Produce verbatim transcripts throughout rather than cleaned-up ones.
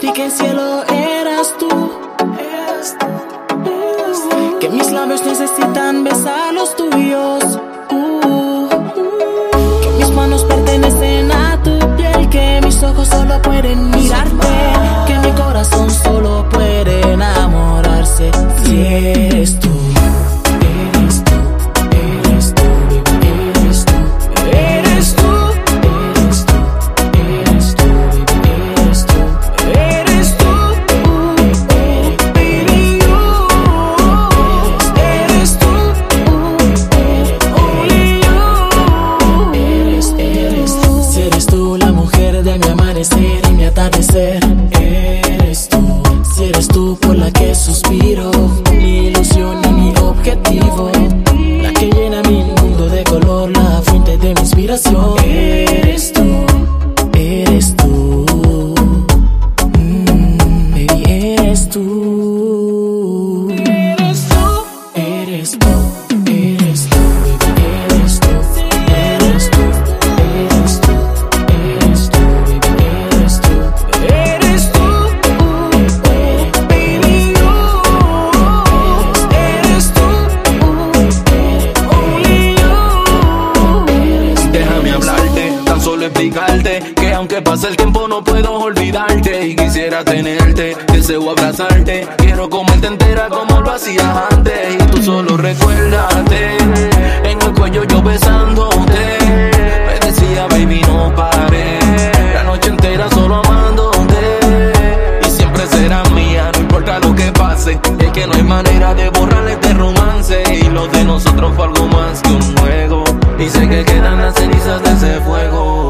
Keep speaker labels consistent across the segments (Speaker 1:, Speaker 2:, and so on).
Speaker 1: sentí que el cielo eras tú, que mis labios necesitan besar los tuyos, uh, que mis manos pertenecen a tu piel, que mis ojos solo pueden mirarte, que mi corazón solo puede enamorarse si eres tú. Y mi atardecer, eres tú. Si eres tú por la que suspiro, mi ilusión y mi objetivo, la que llena mi mundo de color, la fuente de mi inspiración. Eres tú, eres tú, mm, baby, eres tú. Eres tú, eres tú, eres tú, baby, eres tú, eres tú, eres tú, eres tú.
Speaker 2: Explicarte que aunque pase el tiempo no puedo olvidarte, y quisiera tenerte, deseo abrazarte, quiero comerte entera como lo hacías antes, y tú solo recuérdate, en el cuello yo besándote, me decía baby no pare, la noche entera solo amándote, y siempre serás mía, no importa lo que pase, es que no hay manera de borrar este romance, y lo de nosotros fue algo más que un juego, y sé que quedan las cenizas de ese fuego.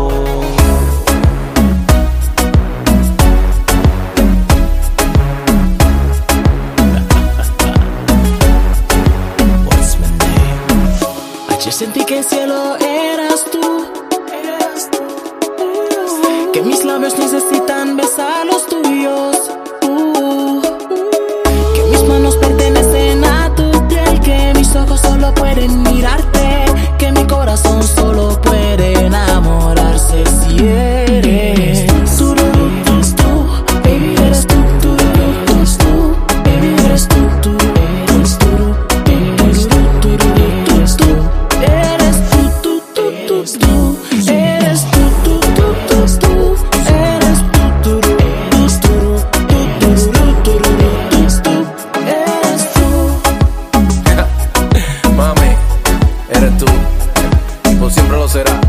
Speaker 1: Yo sentí que el cielo eras tú, que mis labios necesitan besar los tuyos, uh, que mis manos pertenecen a tu piel, que mis ojos solo pueden mirarte, que mi corazón solo puede enamorarse si eres tú, eres tú, baby, eres tú, tú, eres tú, baby, eres tú, tú, eres tú, eres tú, tú, eres tú. Eres tú, tú, tú, tú, tú. Eres tú, tú, tú, tú, tú. Eres tú, tú, tú, tú, tú. Eres tú.
Speaker 2: Mami, eres tú. Y por siempre lo será.